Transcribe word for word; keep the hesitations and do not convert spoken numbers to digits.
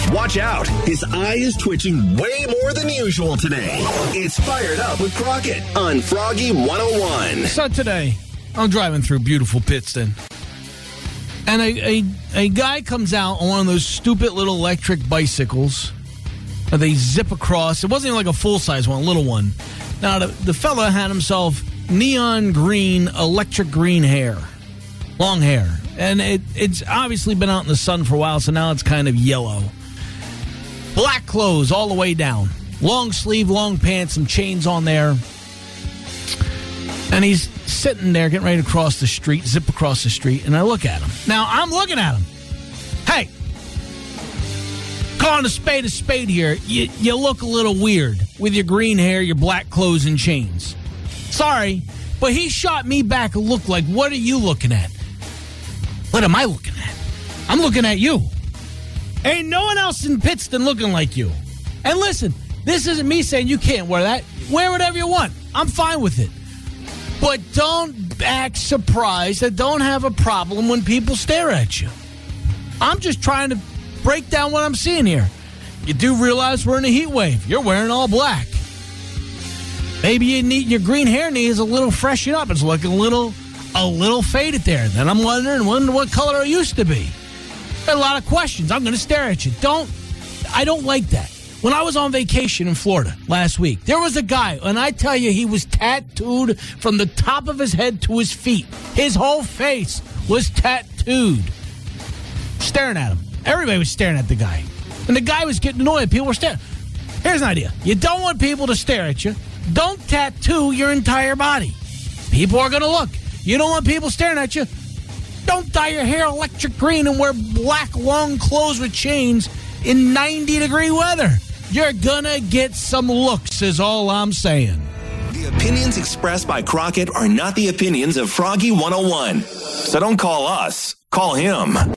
Watch out. His eye is twitching way more than usual today. It's Fired Up with Crockett on Froggy one oh one. So today, I'm driving through beautiful Pittston. And a, a, a guy comes out on one of those stupid little electric bicycles. They zip across. It wasn't even like a full-size one, a little one. Now, the, the fella had himself neon green, electric green hair. Long hair. And it, it's obviously been out in the sun for a while, so now it's kind of yellow. Black clothes all the way down. Long sleeve, long pants, some chains on there. And he's sitting there getting ready to cross the street, zip across the street, and I look at him. Now, I'm looking at him. Hey, calling a spade a spade here, you, you look a little weird with your green hair, your black clothes, and chains. Sorry, but he shot me back a look like, what are you looking at? What am I looking at? I'm looking at you. Ain't no one else in Pittston looking like you. And listen, this isn't me saying you can't wear that. Wear whatever you want. I'm fine with it. But don't act surprised and don't have a problem when people stare at you. I'm just trying to break down what I'm seeing here. You do realize we're in a heat wave. You're wearing all black. Maybe you need your green hair needs a little freshen up. It's looking a little, a little faded there. Then I'm wondering, wondering what color it used to be. Got a lot of questions. I'm going to stare at you. Don't. I don't like that. When I was on vacation in Florida last week, there was a guy, and I tell you, he was tattooed from the top of his head to his feet. His whole face was tattooed. Staring at him. Everybody was staring at the guy. And the guy was getting annoyed. People were staring. Here's an idea. You don't want people to stare at you. Don't tattoo your entire body. People are going to look. You don't want people staring at you. Don't dye your hair electric green and wear black long clothes with chains in ninety degree weather. You're gonna get some looks is all I'm saying. The opinions expressed by Crockett are not the opinions of Froggy one oh one. So don't call us. Call him.